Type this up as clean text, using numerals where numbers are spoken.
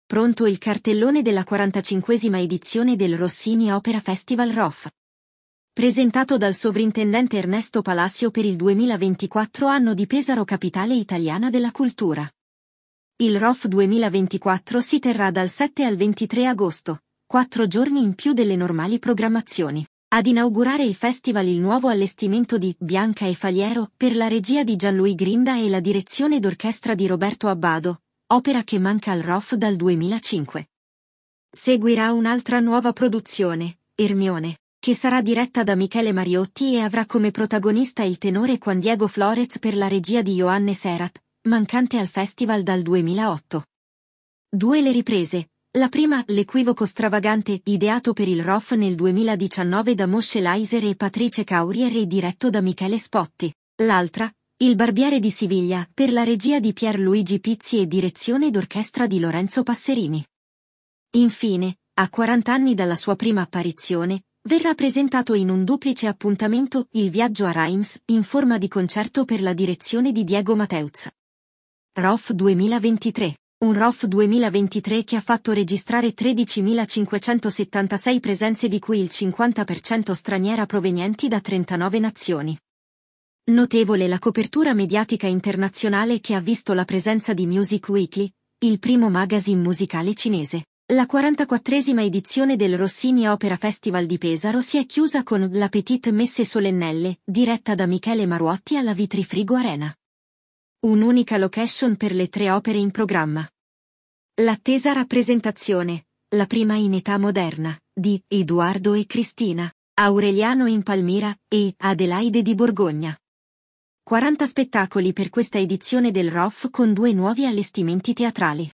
Pronto il cartellone della 45esima edizione del Rossini Opera Festival ROF. Presentato dal sovrintendente Ernesto Palacio per il 2024 anno di Pesaro capitale italiana della cultura. Il ROF 2024 si terrà dal 7 al 23 agosto, 4 giorni in più delle normali programmazioni. Ad inaugurare il festival il nuovo allestimento di Bianca e Faliero per la regia di Gianluigi Grinda e la direzione d'orchestra di Roberto Abbado, opera che manca al ROF dal 2005. Seguirà un'altra nuova produzione, Ermione, che sarà diretta da Michele Mariotti e avrà come protagonista il tenore Juan Diego Flórez per la regia di Johannes Serrat, mancante al festival dal 2008. 2 le riprese. La prima, l'equivoco stravagante, ideato per il ROF nel 2019 da Moshe Leiser e Patrice Caurier e diretto da Michele Spotti. L'altra, Il Barbiere di Siviglia, per la regia di Pierluigi Pizzi e direzione d'orchestra di Lorenzo Passerini. Infine, a 40 anni dalla sua prima apparizione, verrà presentato in un duplice appuntamento Il viaggio a Reims, in forma di concerto per la direzione di Diego Mateuz. ROF 2023. Un ROF 2023 che ha fatto registrare 13.576 presenze di cui il 50% straniera provenienti da 39 nazioni. Notevole la copertura mediatica internazionale che ha visto la presenza di Music Weekly, il primo magazine musicale cinese. La 44esima edizione del Rossini Opera Festival di Pesaro si è chiusa con La Petite Messe Solennelle, diretta da Michele Maruotti alla Vitrifrigo Arena. Un'unica location per le 3 opere in programma. L'attesa rappresentazione, la prima in età moderna, di Edoardo e Cristina, Aureliano in Palmira e Adelaide di Borgogna. 40 spettacoli per questa edizione del ROF con 2 nuovi allestimenti teatrali.